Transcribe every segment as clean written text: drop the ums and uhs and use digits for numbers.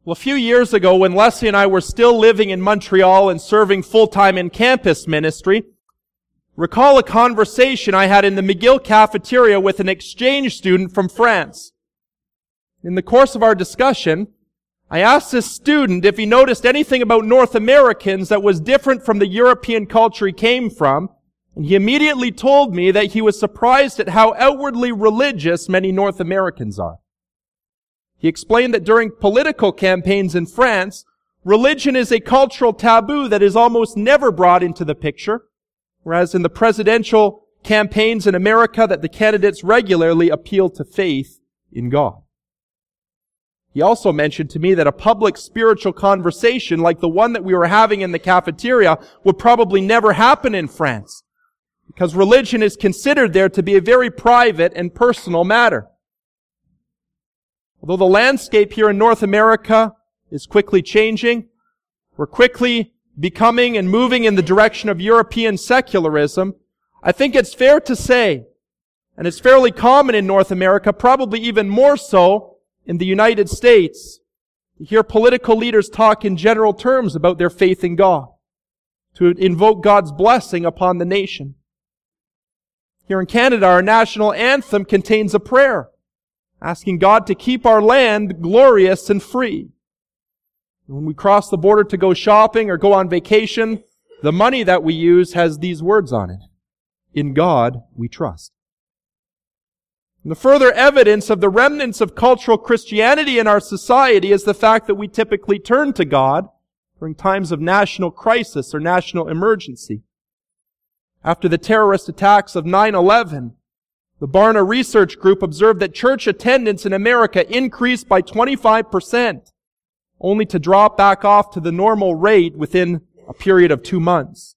Well, a few years ago, when Leslie and I were still living in Montreal and serving full-time in campus ministry, recall a conversation I had in the McGill cafeteria with an exchange student from France. In the course of our discussion, I asked this student if he noticed anything about North Americans that was different from the European culture he came from, and he immediately told me that he was surprised at how outwardly religious many North Americans are. He explained that during political campaigns in France, religion is a cultural taboo that is almost never brought into the picture, whereas in the presidential campaigns in America that the candidates regularly appeal to faith in God. He also mentioned to me that a public spiritual conversation like the one that we were having in the cafeteria would probably never happen in France, because religion is considered there to be a very private and personal matter. Although the landscape here in North America is quickly changing, we're quickly becoming and moving in the direction of European secularism, I think it's fair to say, and it's fairly common in North America, probably even more so in the United States, to hear political leaders talk in general terms about their faith in God, to invoke God's blessing upon the nation. Here in Canada, our national anthem contains a prayer, asking God to keep our land glorious and free. When we cross the border to go shopping or go on vacation, the money that we use has these words on it. In God we trust. And the further evidence of the remnants of cultural Christianity in our society is the fact that we typically turn to God during times of national crisis or national emergency. After the terrorist attacks of 9/11, the Barna Research Group observed that church attendance in America increased by 25%, only to drop back off to the normal rate within a period of 2 months.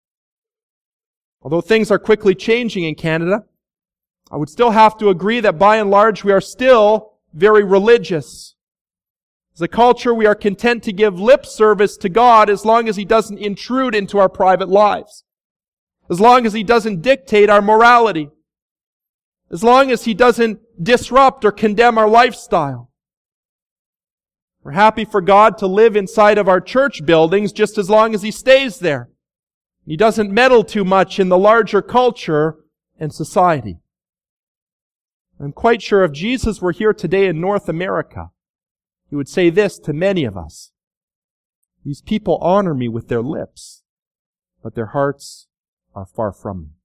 Although things are quickly changing in Canada, I would still have to agree that by and large we are still very religious. As a culture, we are content to give lip service to God as long as He doesn't intrude into our private lives, as long as He doesn't dictate our morality, as long as He doesn't disrupt or condemn our lifestyle. We're happy for God to live inside of our church buildings just as long as He stays there. He doesn't meddle too much in the larger culture and society. I'm quite sure if Jesus were here today in North America, He would say this to many of us. These people honor me with their lips, but their hearts are far from me.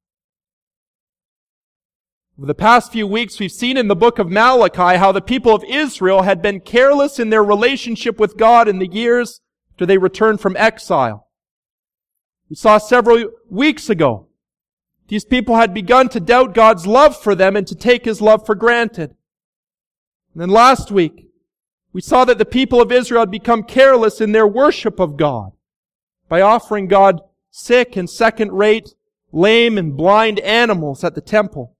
Over the past few weeks, we've seen in the book of Malachi how the people of Israel had been careless in their relationship with God in the years after they returned from exile. We saw several weeks ago, these people had begun to doubt God's love for them and to take His love for granted. And then last week, we saw that the people of Israel had become careless in their worship of God by offering God sick and second-rate, lame and blind animals at the temple.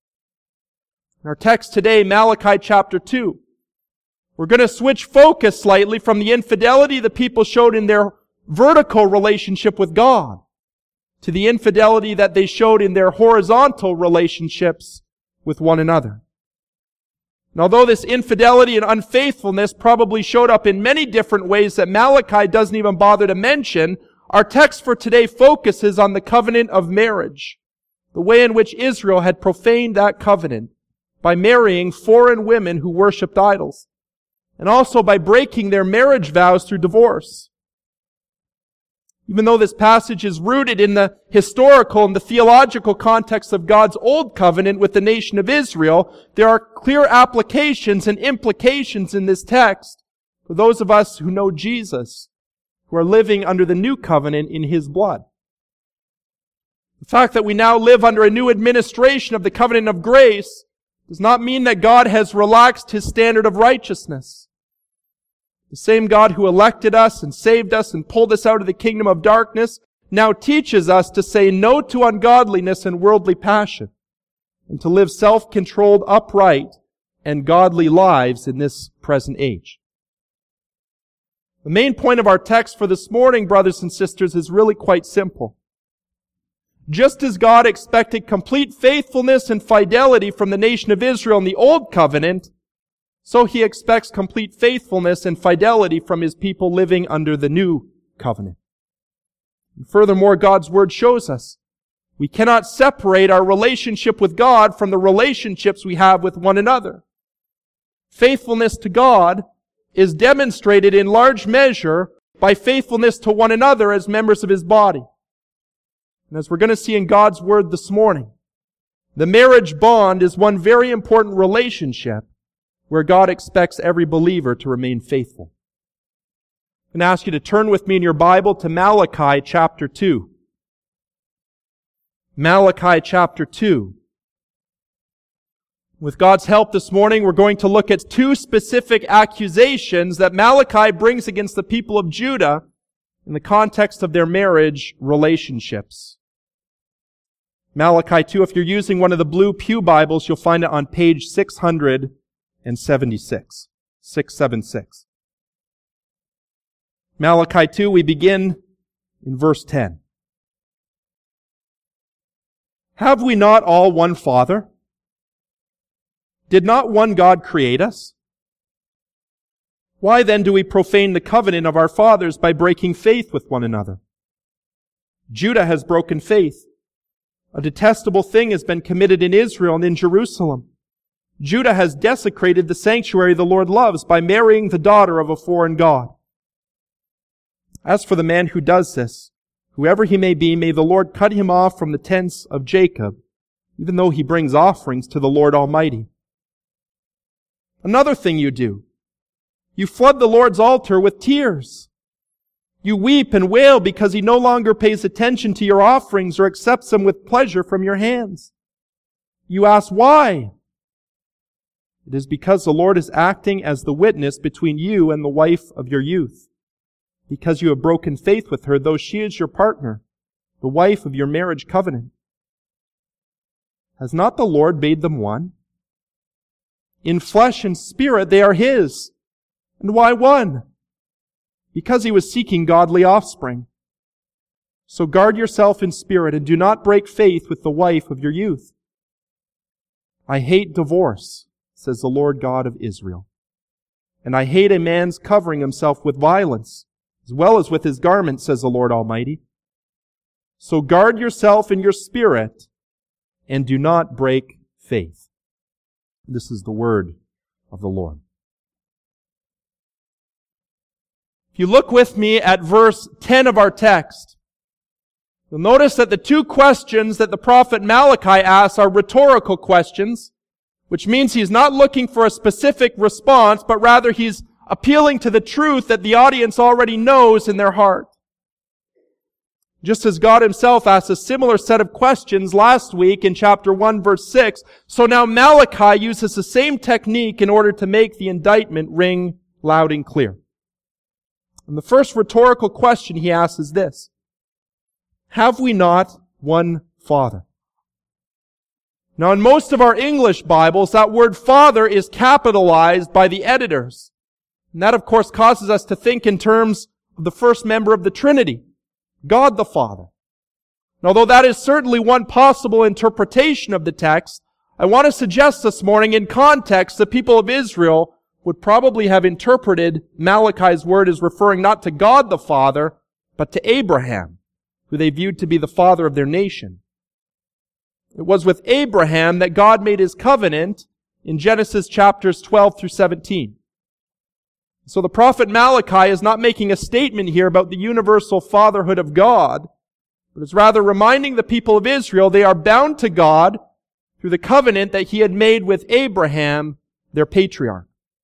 In our text today, Malachi chapter 2, we're going to switch focus slightly from the infidelity the people showed in their vertical relationship with God to the infidelity that they showed in their horizontal relationships with one another. And although this infidelity and unfaithfulness probably showed up in many different ways that Malachi doesn't even bother to mention, our text for today focuses on the covenant of marriage, the way in which Israel had profaned that covenant by marrying foreign women who worshipped idols, and also by breaking their marriage vows through divorce. Even though this passage is rooted in the historical and the theological context of God's old covenant with the nation of Israel, there are clear applications and implications in this text for those of us who know Jesus, who are living under the new covenant in His blood. The fact that we now live under a new administration of the covenant of grace does not mean that God has relaxed His standard of righteousness. The same God who elected us and saved us and pulled us out of the kingdom of darkness now teaches us to say no to ungodliness and worldly passion, and to live self-controlled, upright, and godly lives in this present age. The main point of our text for this morning, brothers and sisters, is really quite simple. Just as God expected complete faithfulness and fidelity from the nation of Israel in the Old Covenant, so He expects complete faithfulness and fidelity from His people living under the new covenant. And furthermore, God's Word shows us we cannot separate our relationship with God from the relationships we have with one another. Faithfulness to God is demonstrated in large measure by faithfulness to one another as members of His body. And as we're going to see in God's Word this morning, the marriage bond is one very important relationship where God expects every believer to remain faithful. I'm going to ask you to turn with me in your Bible to Malachi chapter 2. Malachi chapter 2. With God's help this morning, we're going to look at two specific accusations that Malachi brings against the people of Judah in the context of their marriage relationships. Malachi 2, if you're using one of the blue pew Bibles, you'll find it on page 676. 676. Malachi 2, we begin in verse 10. Have we not all one Father? Did not one God create us? Why then do we profane the covenant of our fathers by breaking faith with one another? Judah has broken faith. A detestable thing has been committed in Israel and in Jerusalem. Judah has desecrated the sanctuary the Lord loves by marrying the daughter of a foreign god. As for the man who does this, whoever he may be, may the Lord cut him off from the tents of Jacob, even though he brings offerings to the Lord Almighty. Another thing you do, you flood the Lord's altar with tears. You weep and wail because He no longer pays attention to your offerings or accepts them with pleasure from your hands. You ask, why? It is because the Lord is acting as the witness between you and the wife of your youth, because you have broken faith with her, though she is your partner, the wife of your marriage covenant. Has not the Lord made them one? In flesh and spirit they are His. And why one? Because He was seeking godly offspring. So guard yourself in spirit and do not break faith with the wife of your youth. I hate divorce, says the Lord God of Israel. And I hate a man's covering himself with violence, as well as with his garment, says the Lord Almighty. So guard yourself in your spirit and do not break faith. This is the word of the Lord. If you look with me at verse 10 of our text, you'll notice that the two questions that the prophet Malachi asks are rhetorical questions, which means he's not looking for a specific response, but rather he's appealing to the truth that the audience already knows in their heart. Just as God Himself asked a similar set of questions last week in chapter 1, verse 6, so now Malachi uses the same technique in order to make the indictment ring loud and clear. And the first rhetorical question he asks is this: have we not one Father? Now, in most of our English Bibles, that word Father is capitalized by the editors. And that, of course, causes us to think in terms of the first member of the Trinity, God the Father. And although that is certainly one possible interpretation of the text, I want to suggest this morning, in context, the people of Israel would probably have interpreted Malachi's word as referring not to God the Father, but to Abraham, who they viewed to be the father of their nation. It was with Abraham that God made His covenant in Genesis chapters 12 through 17. So the prophet Malachi is not making a statement here about the universal fatherhood of God, but is rather reminding the people of Israel they are bound to God through the covenant that He had made with Abraham, their patriarch.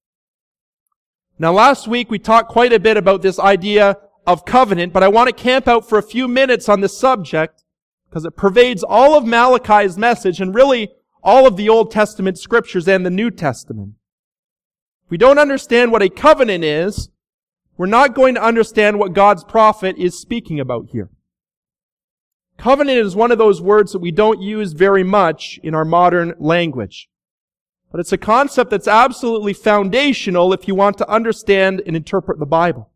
Now, last week we talked quite a bit about this idea of covenant, but I want to camp out for a few minutes on this subject because it pervades all of Malachi's message and really all of the Old Testament scriptures and the New Testament. If we don't understand what a covenant is, we're not going to understand what God's prophet is speaking about here. Covenant is one of those words that we don't use very much in our modern language. But it's a concept that's absolutely foundational if you want to understand and interpret the Bible.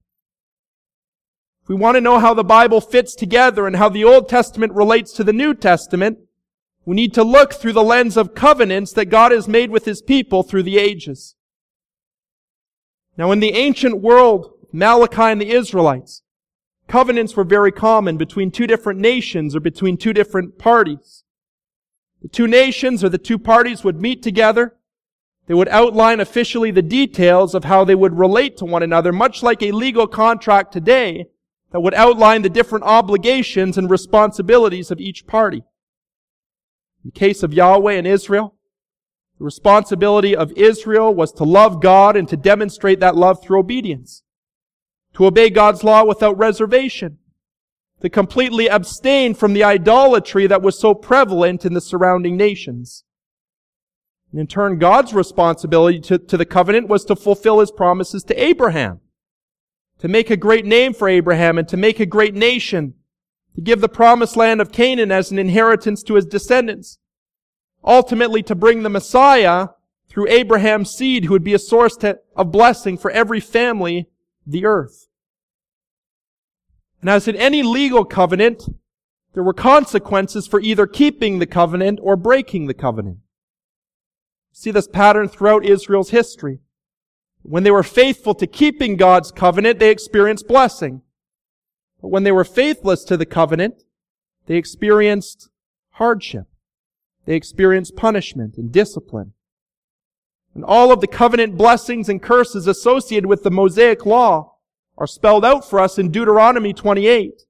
If we want to know how the Bible fits together and how the Old Testament relates to the New Testament, we need to look through the lens of covenants that God has made with His people through the ages. Now, in the ancient world, Malachi and the Israelites, covenants were very common between two different nations or between two different parties. The two nations or the two parties would meet together. They would outline officially the details of how they would relate to one another, much like a legal contract today that would outline the different obligations and responsibilities of each party. In the case of Yahweh and Israel, the responsibility of Israel was to love God and to demonstrate that love through obedience, to obey God's law without reservation, to completely abstain from the idolatry that was so prevalent in the surrounding nations. And in turn, God's responsibility to the covenant was to fulfill His promises to Abraham, to make a great name for Abraham and to make a great nation, to give the promised land of Canaan as an inheritance to his descendants, ultimately to bring the Messiah through Abraham's seed, who would be a source of blessing for every family of the earth. And as in any legal covenant, there were consequences for either keeping the covenant or breaking the covenant. You see this pattern throughout Israel's history. When they were faithful to keeping God's covenant, they experienced blessing. But when they were faithless to the covenant, they experienced hardship. They experienced punishment and discipline. And all of the covenant blessings and curses associated with the Mosaic Law are spelled out for us in Deuteronomy 28.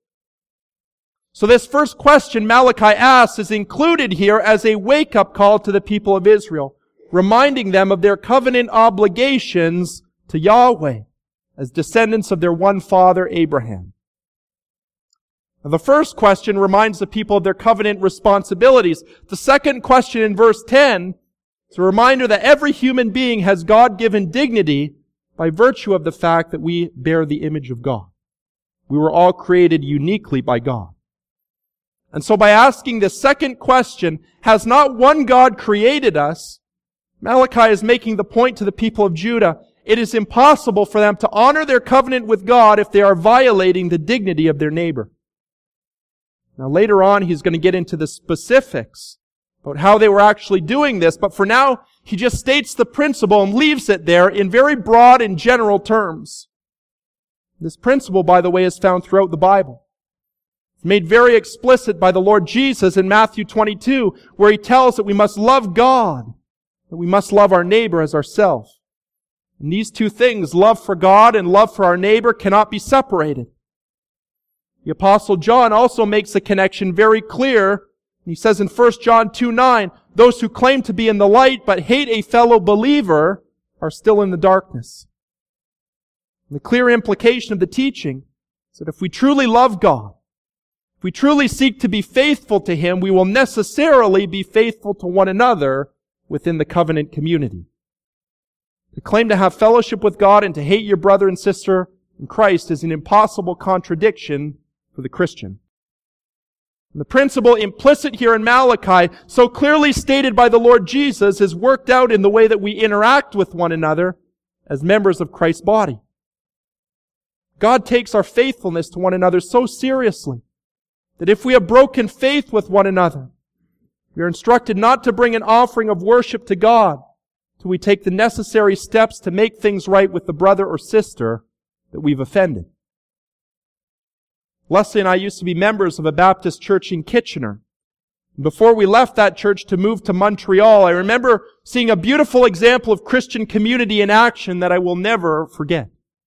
So this first question Malachi asks is included here as a wake-up call to the people of Israel, reminding them of their covenant obligations to Yahweh as descendants of their one father, Abraham. Now, the first question reminds the people of their covenant responsibilities. The second question in verse 10 is a reminder that every human being has God-given dignity by virtue of the fact that we bear the image of God. We were all created uniquely by God. And so by asking this second question, has not one God created us? Malachi is making the point to the people of Judah, it is impossible for them to honor their covenant with God if they are violating the dignity of their neighbor. Now later on, he's going to get into the specifics about how they were actually doing this, but for now, he just states the principle and leaves it there in very broad and general terms. This principle, by the way, is found throughout the Bible. It's made very explicit by the Lord Jesus in Matthew 22, where He tells that we must love God, that we must love our neighbor as ourselves. And these two things, love for God and love for our neighbor, cannot be separated. The Apostle John also makes the connection very clear. He says in 1 John 2:9, those who claim to be in the light but hate a fellow believer are still in the darkness. And the clear implication of the teaching is that if we truly love God, if we truly seek to be faithful to Him, we will necessarily be faithful to one another within the covenant community. To claim to have fellowship with God and to hate your brother and sister in Christ is an impossible contradiction for the Christian. And the principle implicit here in Malachi, so clearly stated by the Lord Jesus, is worked out in the way that we interact with one another as members of Christ's body. God takes our faithfulness to one another so seriously that if we have broken faith with one another, we are instructed not to bring an offering of worship to God till we take the necessary steps to make things right with the brother or sister that we've offended. Leslie and I used to be members of a Baptist church in Kitchener. Before we left that church to move to Montreal, I remember seeing a beautiful example of Christian community in action that I will never forget.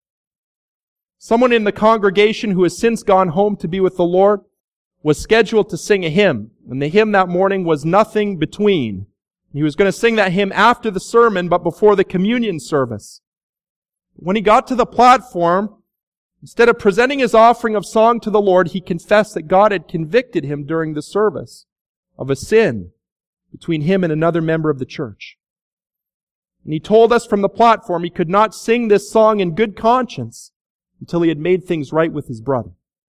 Someone in the congregation who has since gone home to be with the Lord was scheduled to sing a hymn, and the hymn that morning was Nothing Between. He was going to sing that hymn after the sermon, but before the communion service. When he got to the platform, instead of presenting his offering of song to the Lord, he confessed that God had convicted him during the service of a sin between him and another member of the church. And he told us from the platform he could not sing this song in good conscience until he had made things right with his brother.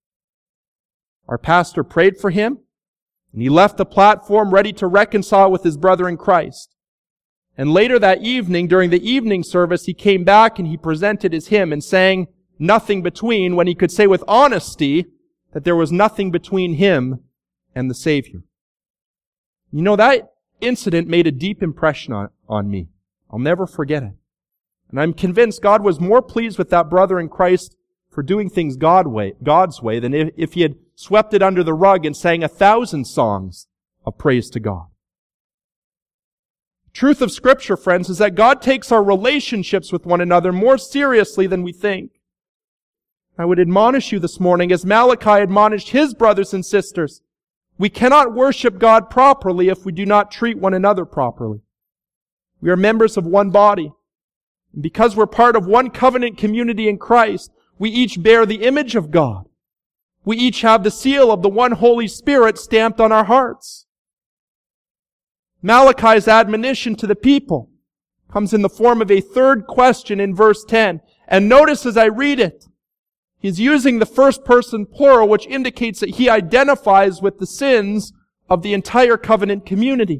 Our pastor prayed for him, and he left the platform ready to reconcile with his brother in Christ. And later that evening, during the evening service, he came back and he presented his hymn and sang Nothing Between, when he could say with honesty that there was nothing between him and the Savior. You know, that incident made a deep impression on me. I'll never forget it. And I'm convinced God was more pleased with that brother in Christ for doing things God's way than if he had swept it under the rug and sang 1,000 songs of praise to God. The truth of Scripture, friends, is that God takes our relationships with one another more seriously than we think. I would admonish you this morning, as Malachi admonished his brothers and sisters, we cannot worship God properly if we do not treat one another properly. We are members of one body. And because we're part of one covenant community in Christ, we each bear the image of God. We each have the seal of the one Holy Spirit stamped on our hearts. Malachi's admonition to the people comes in the form of a third question in verse 10. And notice as I read it, he's using the first person plural, which indicates that he identifies with the sins of the entire covenant community.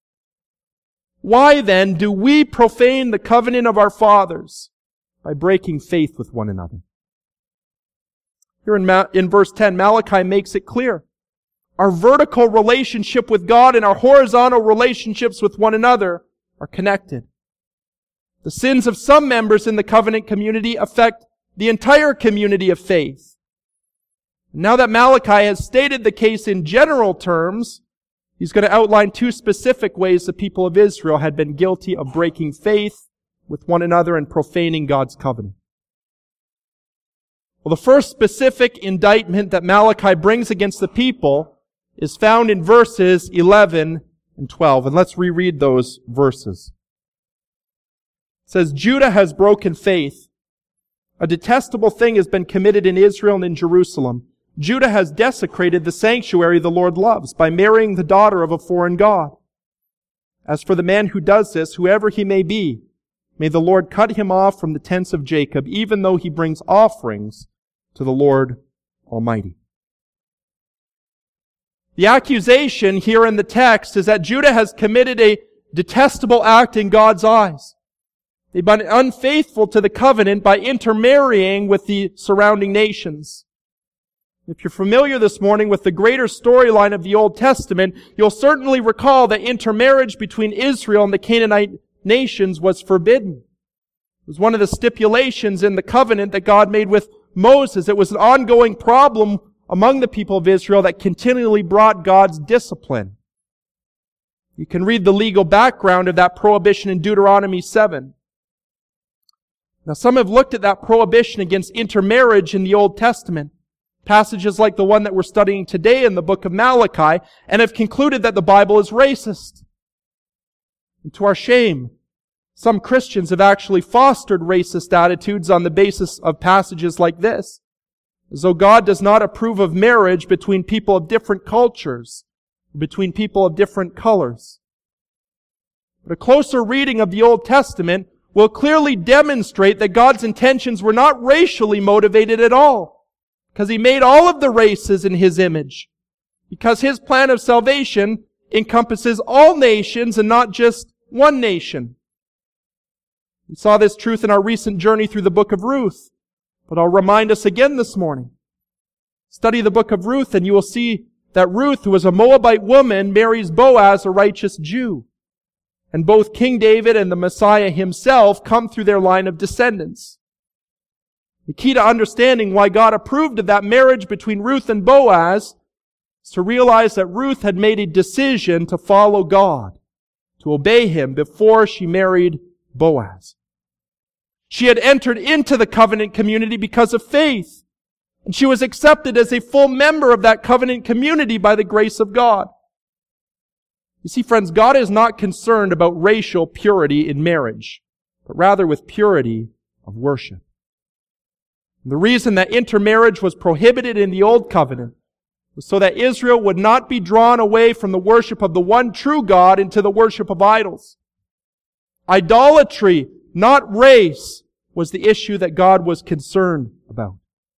Why then do we profane the covenant of our fathers by breaking faith with one another? Here in verse 10, Malachi makes it clear. Our vertical relationship with God and our horizontal relationships with one another are connected. The sins of some members in the covenant community affect the entire community of faith. Now that Malachi has stated the case in general terms, he's going to outline two specific ways the people of Israel had been guilty of breaking faith with one another and profaning God's covenant. Well, the first specific indictment that Malachi brings against the people is found in verses 11 and 12. And let's reread those verses. It says, Judah has broken faith. A detestable thing has been committed in Israel and in Jerusalem. Judah has desecrated the sanctuary the Lord loves by marrying the daughter of a foreign god. As for the man who does this, whoever he may be, may the Lord cut him off from the tents of Jacob, even though he brings offerings to the Lord Almighty. The accusation here in the text is that Judah has committed a detestable act in God's eyes. They've been unfaithful to the covenant by intermarrying with the surrounding nations. If you're familiar this morning with the greater storyline of the Old Testament, you'll certainly recall that intermarriage between Israel and the Canaanite nations was forbidden. It was one of the stipulations in the covenant that God made with Moses. It was an ongoing problem among the people of Israel that continually brought God's discipline. You can read the legal background of that prohibition in Deuteronomy 7. Now, some have looked at that prohibition against intermarriage in the Old Testament, passages like the one that we're studying today in the book of Malachi, and have concluded that the Bible is racist. And to our shame, some Christians have actually fostered racist attitudes on the basis of passages like this, as though God does not approve of marriage between people of different cultures, between people of different colors. But a closer reading of the Old Testament will clearly demonstrate that God's intentions were not racially motivated at all, because He made all of the races in His image, because His plan of salvation encompasses all nations and not just one nation. We saw this truth in our recent journey through the book of Ruth, but I'll remind us again this morning. Study the book of Ruth and you will see that Ruth, who was a Moabite woman, marries Boaz, a righteous Jew. And both King David and the Messiah himself come through their line of descendants. The key to understanding why God approved of that marriage between Ruth and Boaz is to realize that Ruth had made a decision to follow God, to obey Him before she married Boaz. She had entered into the covenant community because of faith, and she was accepted as a full member of that covenant community by the grace of God. You see, friends, God is not concerned about racial purity in marriage, but rather with purity of worship. And the reason that intermarriage was prohibited in the Old Covenant was so that Israel would not be drawn away from the worship of the one true God into the worship of idols. Idolatry, not race, was the issue that God was concerned about.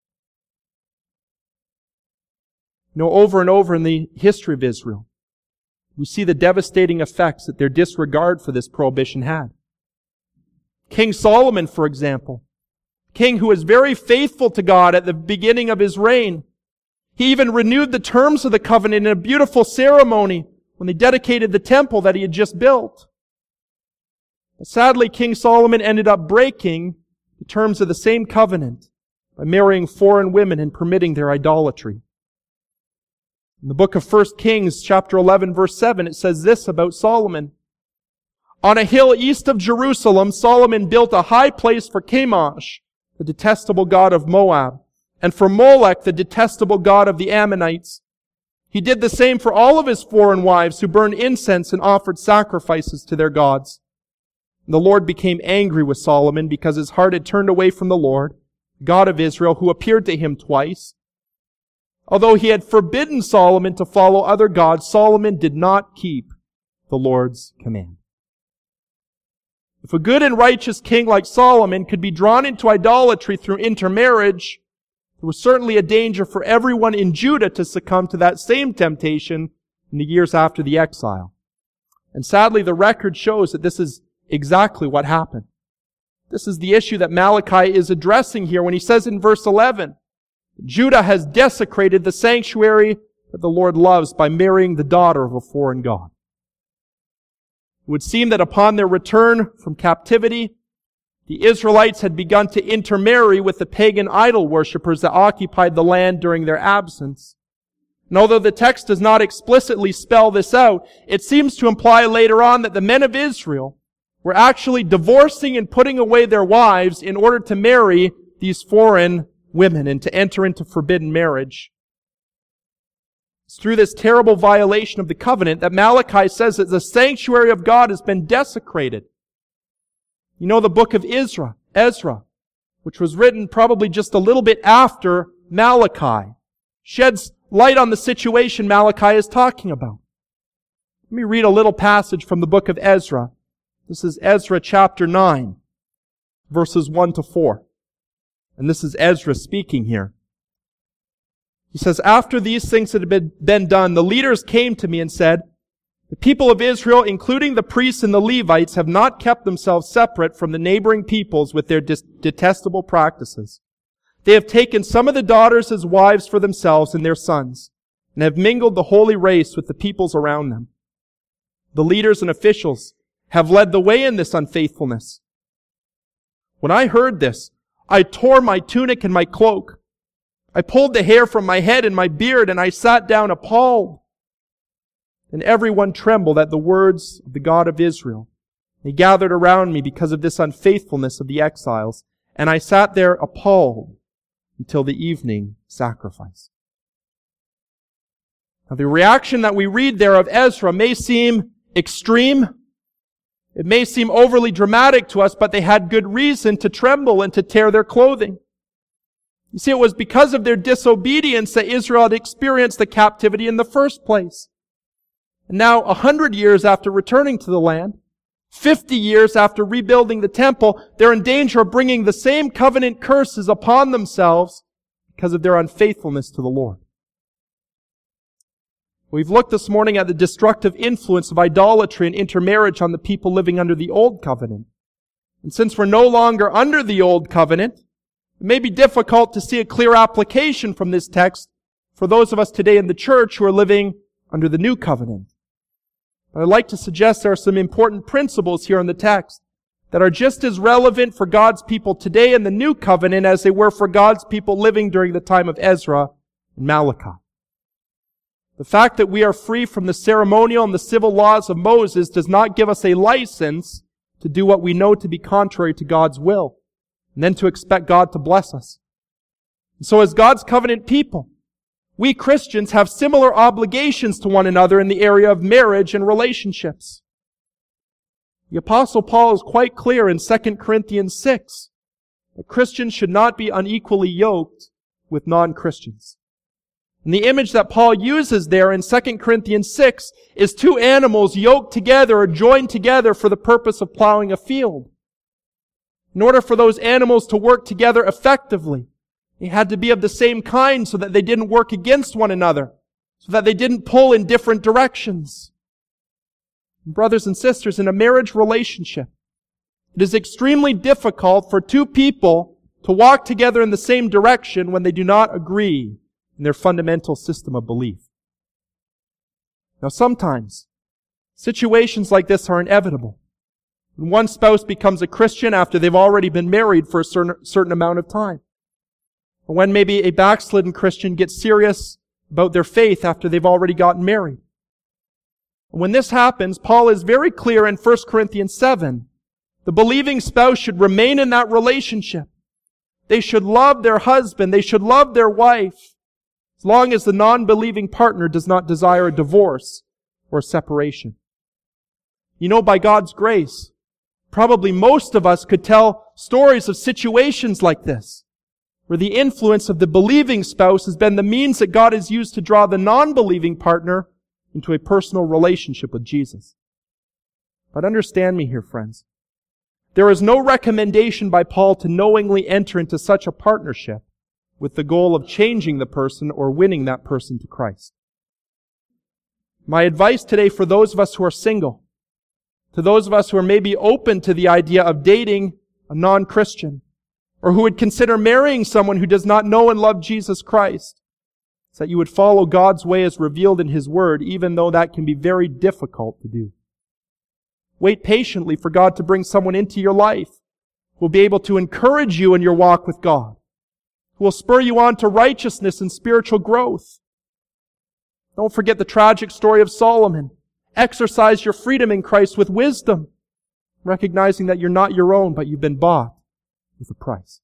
You know, over and over in the history of Israel, we see the devastating effects that their disregard for this prohibition had. King Solomon, for example, king who was very faithful to God at the beginning of his reign, he even renewed the terms of the covenant in a beautiful ceremony when they dedicated the temple that he had just built. But sadly, King Solomon ended up breaking the terms of the same covenant by marrying foreign women and permitting their idolatry. In the book of 1 Kings, chapter 11, verse 7, it says this about Solomon. On a hill east of Jerusalem, Solomon built a high place for Chemosh, the detestable god of Moab, and for Molech, the detestable god of the Ammonites. He did the same for all of his foreign wives who burned incense and offered sacrifices to their gods. And the Lord became angry with Solomon because his heart had turned away from the Lord, God of Israel, who appeared to him twice. Although he had forbidden Solomon to follow other gods, Solomon did not keep the Lord's command. If a good and righteous king like Solomon could be drawn into idolatry through intermarriage, there was certainly a danger for everyone in Judah to succumb to that same temptation in the years after the exile. And sadly, the record shows that this is exactly what happened. This is the issue that Malachi is addressing here when he says in verse 11, Judah has desecrated the sanctuary that the Lord loves by marrying the daughter of a foreign god. It would seem that upon their return from captivity, the Israelites had begun to intermarry with the pagan idol worshippers that occupied the land during their absence. And although the text does not explicitly spell this out, it seems to imply later on that the men of Israel were actually divorcing and putting away their wives in order to marry these foreign women and to enter into forbidden marriage. It's through this terrible violation of the covenant that Malachi says that the sanctuary of God has been desecrated. You know, the book of Ezra, which was written probably just a little bit after Malachi, sheds light on the situation Malachi is talking about. Let me read a little passage from the book of Ezra. This is Ezra chapter 9, verses 1 to 4. And this is Ezra speaking here. He says, after these things had been done, the leaders came to me and said, the people of Israel, including the priests and the Levites, have not kept themselves separate from the neighboring peoples with their detestable practices. They have taken some of the daughters as wives for themselves and their sons, and have mingled the holy race with the peoples around them. The leaders and officials have led the way in this unfaithfulness. When I heard this, I tore my tunic and my cloak. I pulled the hair from my head and my beard, and I sat down appalled. And everyone trembled at the words of the God of Israel. They gathered around me because of this unfaithfulness of the exiles, and I sat there appalled until the evening sacrifice. Now, the reaction that we read there of Ezra may seem extreme. It may seem overly dramatic to us, but they had good reason to tremble and to tear their clothing. You see, it was because of their disobedience that Israel had experienced the captivity in the first place. And now, 100 years after returning to the land, 50 years after rebuilding the temple, they're in danger of bringing the same covenant curses upon themselves because of their unfaithfulness to the Lord. We've looked this morning at the destructive influence of idolatry and intermarriage on the people living under the Old Covenant. And since we're no longer under the Old Covenant, it may be difficult to see a clear application from this text for those of us today in the church who are living under the New Covenant. But I'd like to suggest there are some important principles here in the text that are just as relevant for God's people today in the New Covenant as they were for God's people living during the time of Ezra and Malachi. The fact that we are free from the ceremonial and the civil laws of Moses does not give us a license to do what we know to be contrary to God's will, and then to expect God to bless us. And so as God's covenant people, we Christians have similar obligations to one another in the area of marriage and relationships. The Apostle Paul is quite clear in 2 Corinthians 6 that Christians should not be unequally yoked with non-Christians. And the image that Paul uses there in 2 Corinthians 6 is two animals yoked together or joined together for the purpose of plowing a field. In order for those animals to work together effectively, they had to be of the same kind so that they didn't work against one another, so that they didn't pull in different directions. Brothers and sisters, in a marriage relationship, it is extremely difficult for two people to walk together in the same direction when they do not agree in their fundamental system of belief. Now sometimes, situations like this are inevitable. And one spouse becomes a Christian after they've already been married for a certain amount of time. Or when maybe a backslidden Christian gets serious about their faith after they've already gotten married. And when this happens, Paul is very clear in 1 Corinthians 7. The believing spouse should remain in that relationship. They should love their husband. They should love their wife, as long as the non-believing partner does not desire a divorce or a separation. You know, by God's grace, probably most of us could tell stories of situations like this, where the influence of the believing spouse has been the means that God has used to draw the non-believing partner into a personal relationship with Jesus. But understand me here, friends. There is no recommendation by Paul to knowingly enter into such a partnership with the goal of changing the person or winning that person to Christ. My advice today for those of us who are single, to those of us who are maybe open to the idea of dating a non-Christian, or who would consider marrying someone who does not know and love Jesus Christ, is that you would follow God's way as revealed in His Word, even though that can be very difficult to do. Wait patiently for God to bring someone into your life who will be able to encourage you in your walk with God, who will spur you on to righteousness and spiritual growth. Don't forget the tragic story of Solomon. Exercise your freedom in Christ with wisdom, recognizing that you're not your own, but you've been bought with a price.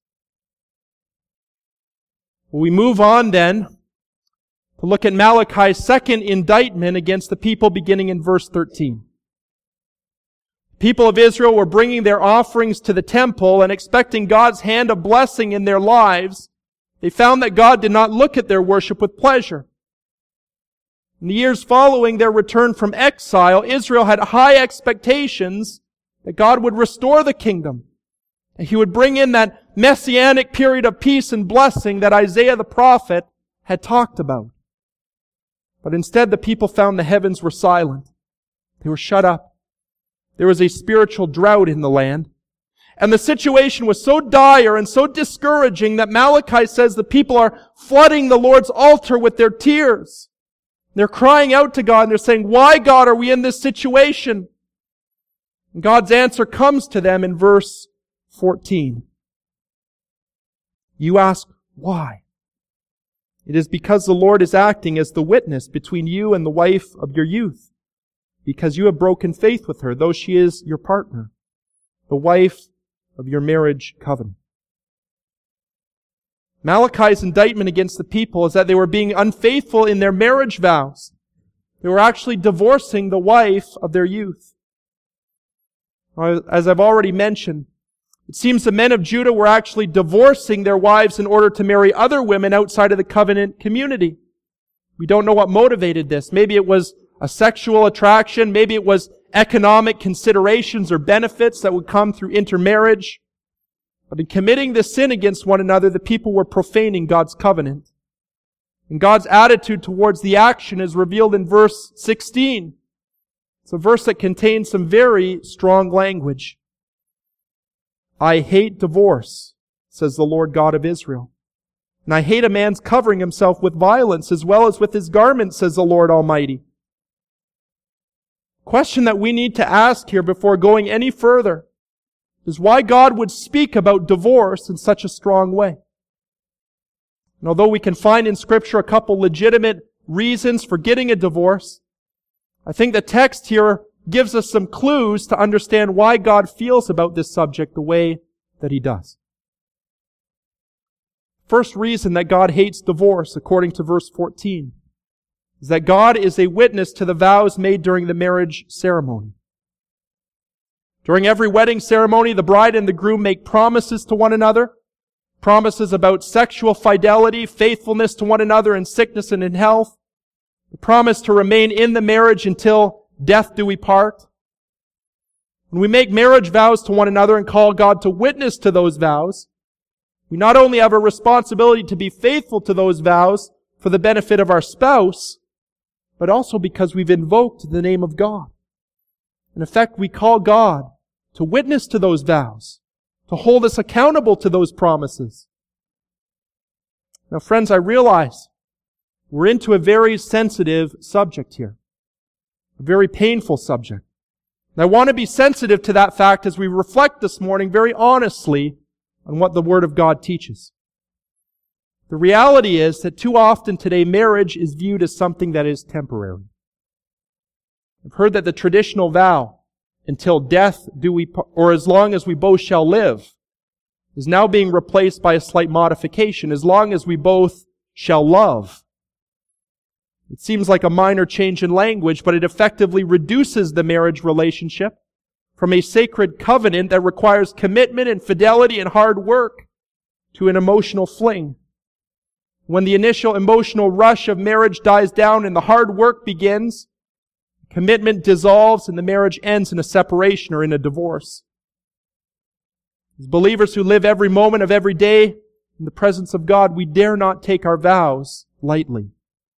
Well, we move on then to look at Malachi's second indictment against the people beginning in verse 13. People of Israel were bringing their offerings to the temple and expecting God's hand of blessing in their lives. They found that God did not look at their worship with pleasure. In the years following their return from exile, Israel had high expectations that God would restore the kingdom, and He would bring in that messianic period of peace and blessing that Isaiah the prophet had talked about. But instead, the people found the heavens were silent. They were shut up. There was a spiritual drought in the land. And the situation was so dire and so discouraging that Malachi says the people are flooding the Lord's altar with their tears. They're crying out to God and they're saying, "Why, God, are we in this situation?" And God's answer comes to them in verse 14. You ask, why? It is because the Lord is acting as the witness between you and the wife of your youth, because you have broken faith with her, though she is your partner, the wife of your marriage covenant. Malachi's indictment against the people is that they were being unfaithful in their marriage vows. They were actually divorcing the wife of their youth. As I've already mentioned, it seems the men of Judah were actually divorcing their wives in order to marry other women outside of the covenant community. We don't know what motivated this. Maybe it was a sexual attraction. Maybe it was economic considerations or benefits that would come through intermarriage. But in committing this sin against one another, the people were profaning God's covenant. And God's attitude towards the action is revealed in verse 16. It's a verse that contains some very strong language. I hate divorce, says the Lord God of Israel. And I hate a man's covering himself with violence as well as with his garments, says the Lord Almighty. Question that we need to ask here before going any further is why God would speak about divorce in such a strong way. And although we can find in Scripture a couple legitimate reasons for getting a divorce, I think the text here gives us some clues to understand why God feels about this subject the way that He does. First reason that God hates divorce, according to verse 14, is that God is a witness to the vows made during the marriage ceremony. During every wedding ceremony, the bride and the groom make promises to one another, promises about sexual fidelity, faithfulness to one another in sickness and in health, the promise to remain in the marriage until death do we part. When we make marriage vows to one another and call God to witness to those vows, we not only have a responsibility to be faithful to those vows for the benefit of our spouse, but also because we've invoked the name of God. In effect, we call God to witness to those vows, to hold us accountable to those promises. Now, friends, I realize we're into a very sensitive subject here, a very painful subject. And I want to be sensitive to that fact as we reflect this morning very honestly on what the Word of God teaches. The reality is that too often today marriage is viewed as something that is temporary. I've heard that the traditional vow, until death do we, or as long as we both shall live, is now being replaced by a slight modification, as long as we both shall love. It seems like a minor change in language, but it effectively reduces the marriage relationship from a sacred covenant that requires commitment and fidelity and hard work to an emotional fling. When the initial emotional rush of marriage dies down and the hard work begins, commitment dissolves and the marriage ends in a separation or in a divorce. As believers who live every moment of every day in the presence of God, we dare not take our vows lightly.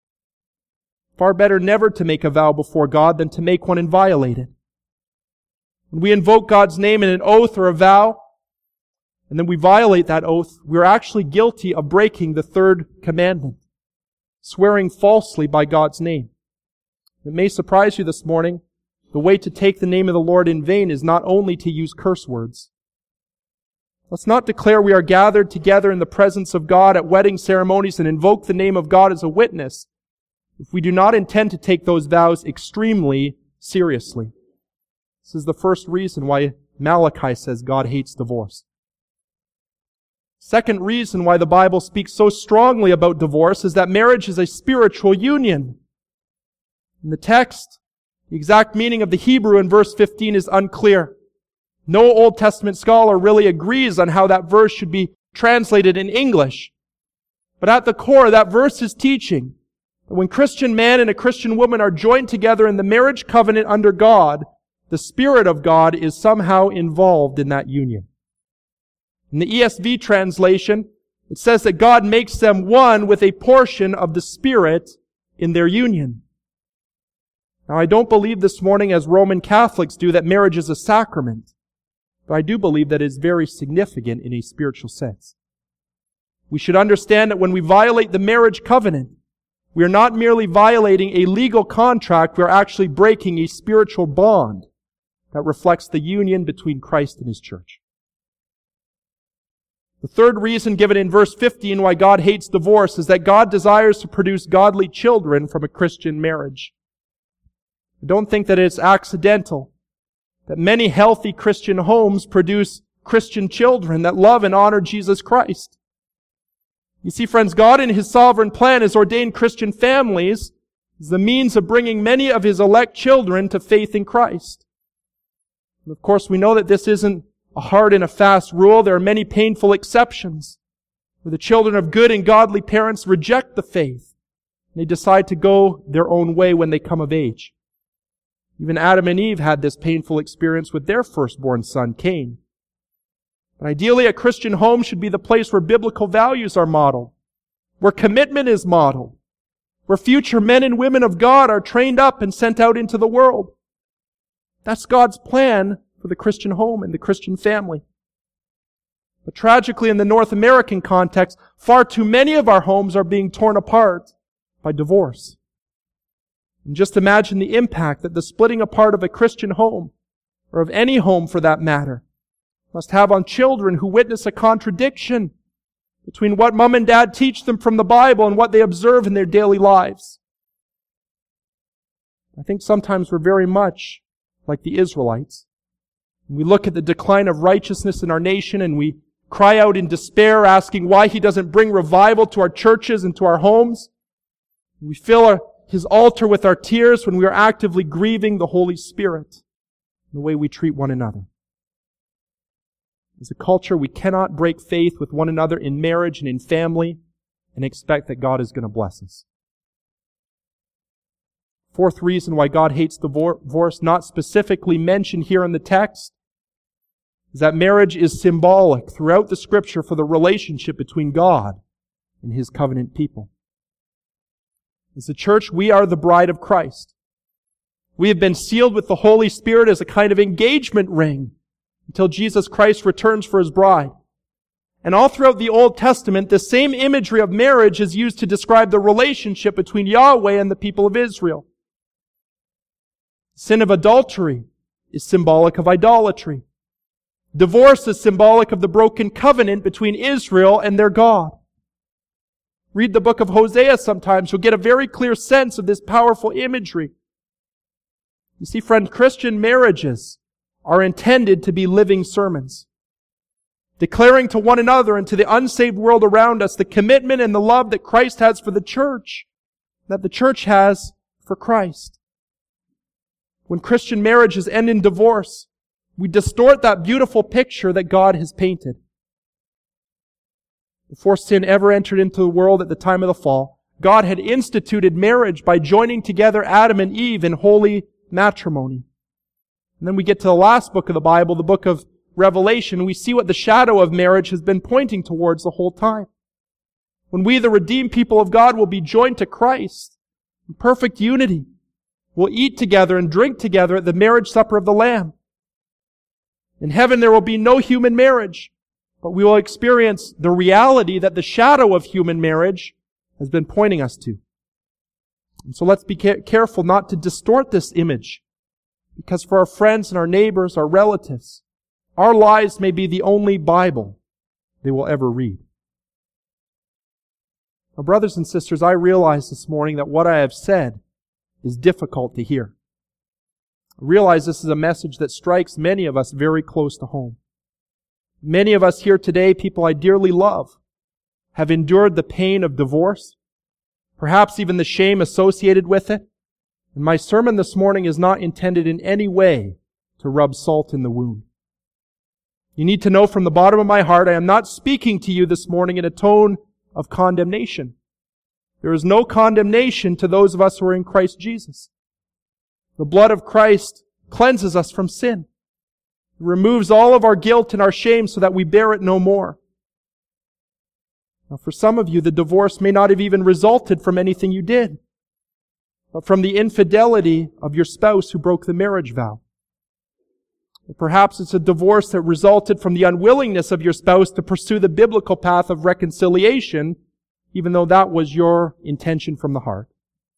Far better never to make a vow before God than to make one and violate it. When we invoke God's name in an oath or a vow, and then we violate that oath, we're actually guilty of breaking the third commandment, swearing falsely by God's name. It may surprise you this morning, the way to take the name of the Lord in vain is not only to use curse words. Let's not declare we are gathered together in the presence of God at wedding ceremonies and invoke the name of God as a witness if we do not intend to take those vows extremely seriously. This is the first reason why Malachi says God hates divorce. Second reason why the Bible speaks so strongly about divorce is that marriage is a spiritual union. In the text, the exact meaning of the Hebrew in verse 15 is unclear. No Old Testament scholar really agrees on how that verse should be translated in English. But at the core, that verse is teaching that when Christian man and a Christian woman are joined together in the marriage covenant under God, the Spirit of God is somehow involved in that union. In the ESV translation, it says that God makes them one with a portion of the Spirit in their union. Now, I don't believe this morning, as Roman Catholics do, that marriage is a sacrament. But I do believe that it is very significant in a spiritual sense. We should understand that when we violate the marriage covenant, we are not merely violating a legal contract, we are actually breaking a spiritual bond that reflects the union between Christ and His church. The third reason given in verse 15 why God hates divorce is that God desires to produce godly children from a Christian marriage. I don't think that it's accidental that many healthy Christian homes produce Christian children that love and honor Jesus Christ. You see, friends, God in His sovereign plan has ordained Christian families as the means of bringing many of His elect children to faith in Christ. And of course, we know that this isn't a hard and a fast rule. There are many painful exceptions where the children of good and godly parents reject the faith. They decide to go their own way when they come of age. Even Adam and Eve had this painful experience with their firstborn son, Cain. But ideally, a Christian home should be the place where biblical values are modeled, where commitment is modeled, where future men and women of God are trained up and sent out into the world. That's God's plan for the Christian home and the Christian family. But tragically, in the North American context, far too many of our homes are being torn apart by divorce. And just imagine the impact that the splitting apart of a Christian home, or of any home for that matter, must have on children who witness a contradiction between what mom and dad teach them from the Bible and what they observe in their daily lives. I think sometimes we're very much like the Israelites. We look at the decline of righteousness in our nation and we cry out in despair, asking why He doesn't bring revival to our churches and to our homes. We fill His altar with our tears when we are actively grieving the Holy Spirit in the way we treat one another. As a culture, we cannot break faith with one another in marriage and in family and expect that God is going to bless us. Fourth reason why God hates divorce, not specifically mentioned here in the text, is that marriage is symbolic throughout the Scripture for the relationship between God and His covenant people. As a church, we are the bride of Christ. We have been sealed with the Holy Spirit as a kind of engagement ring until Jesus Christ returns for His bride. And all throughout the Old Testament, the same imagery of marriage is used to describe the relationship between Yahweh and the people of Israel. Sin of adultery is symbolic of idolatry. Divorce is symbolic of the broken covenant between Israel and their God. Read the book of Hosea sometimes. You'll get a very clear sense of this powerful imagery. You see, friend, Christian marriages are intended to be living sermons, declaring to one another and to the unsaved world around us the commitment and the love that Christ has for the church, that the church has for Christ. When Christian marriages end in divorce, we distort that beautiful picture that God has painted. Before sin ever entered into the world at the time of the fall, God had instituted marriage by joining together Adam and Eve in holy matrimony. And then we get to the last book of the Bible, the book of Revelation, and we see what the shadow of marriage has been pointing towards the whole time. When we, the redeemed people of God, will be joined to Christ in perfect unity, we'll eat together and drink together at the marriage supper of the Lamb. In heaven there will be no human marriage, but we will experience the reality that the shadow of human marriage has been pointing us to. And so let's be careful not to distort this image, because for our friends and our neighbors, our relatives, our lives may be the only Bible they will ever read. Now, brothers and sisters, I realize this morning that what I have said is difficult to hear. I realize this is a message that strikes many of us very close to home. Many of us here today, people I dearly love, have endured the pain of divorce, perhaps even the shame associated with it. And my sermon this morning is not intended in any way to rub salt in the wound. You need to know from the bottom of my heart, I am not speaking to you this morning in a tone of condemnation. There is no condemnation to those of us who are in Christ Jesus. The blood of Christ cleanses us from sin. It removes all of our guilt and our shame so that we bear it no more. Now, for some of you, the divorce may not have even resulted from anything you did, but from the infidelity of your spouse who broke the marriage vow. Or perhaps it's a divorce that resulted from the unwillingness of your spouse to pursue the biblical path of reconciliation, even though that was your intention from the heart.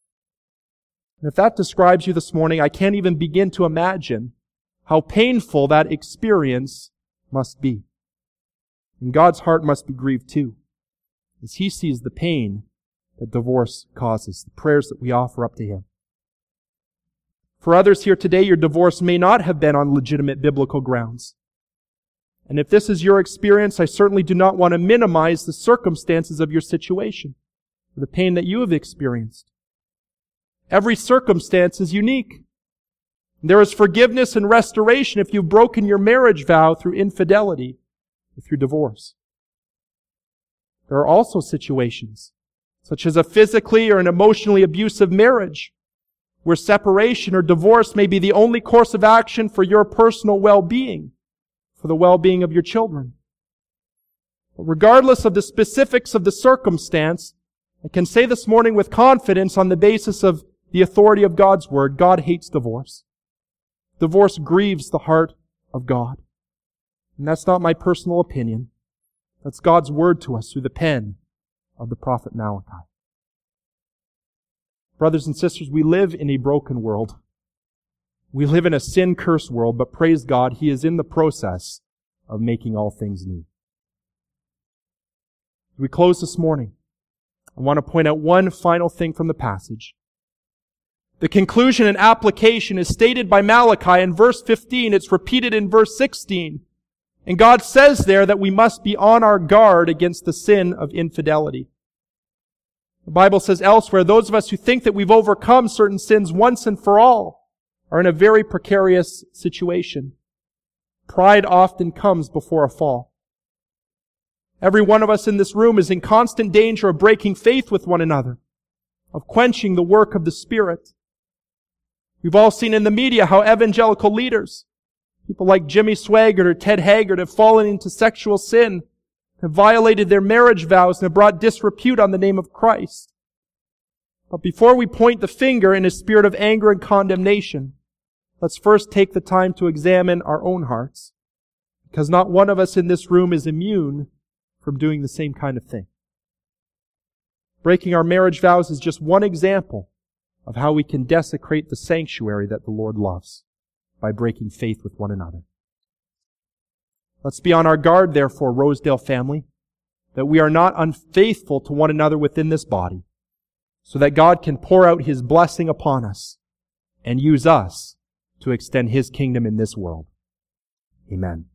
And if that describes you this morning, I can't even begin to imagine how painful that experience must be. And God's heart must be grieved too, as He sees the pain that divorce causes, the prayers that we offer up to Him. For others here today, your divorce may not have been on legitimate biblical grounds. And if this is your experience, I certainly do not want to minimize the circumstances of your situation, the pain that you have experienced. Every circumstance is unique. There is forgiveness and restoration if you've broken your marriage vow through infidelity, or through divorce. There are also situations, such as a physically or an emotionally abusive marriage, where separation or divorce may be the only course of action for your personal well-being, for the well-being of your children. But regardless of the specifics of the circumstance, I can say this morning with confidence on the basis of the authority of God's Word, God hates divorce. Divorce grieves the heart of God. And that's not my personal opinion. That's God's Word to us through the pen of the prophet Malachi. Brothers and sisters, we live in a broken world. We live in a sin-cursed world, but praise God, He is in the process of making all things new. As we close this morning, I want to point out one final thing from the passage. The conclusion and application is stated by Malachi in verse 15. It's repeated in verse 16. And God says there that we must be on our guard against the sin of infidelity. The Bible says elsewhere, those of us who think that we've overcome certain sins once and for all are in a very precarious situation. Pride often comes before a fall. Every one of us in this room is in constant danger of breaking faith with one another, of quenching the work of the Spirit. We've all seen in the media how evangelical leaders, people like Jimmy Swaggart or Ted Haggard, have fallen into sexual sin, have violated their marriage vows, and have brought disrepute on the name of Christ. But before we point the finger in a spirit of anger and condemnation, let's first take the time to examine our own hearts, because not one of us in this room is immune from doing the same kind of thing. Breaking our marriage vows is just one example of how we can desecrate the sanctuary that the Lord loves. by breaking faith with one another. Let's be on our guard, therefore, Rosedale family, that we are not unfaithful to one another within this body, so that God can pour out His blessing upon us and use us to extend His kingdom in this world. Amen.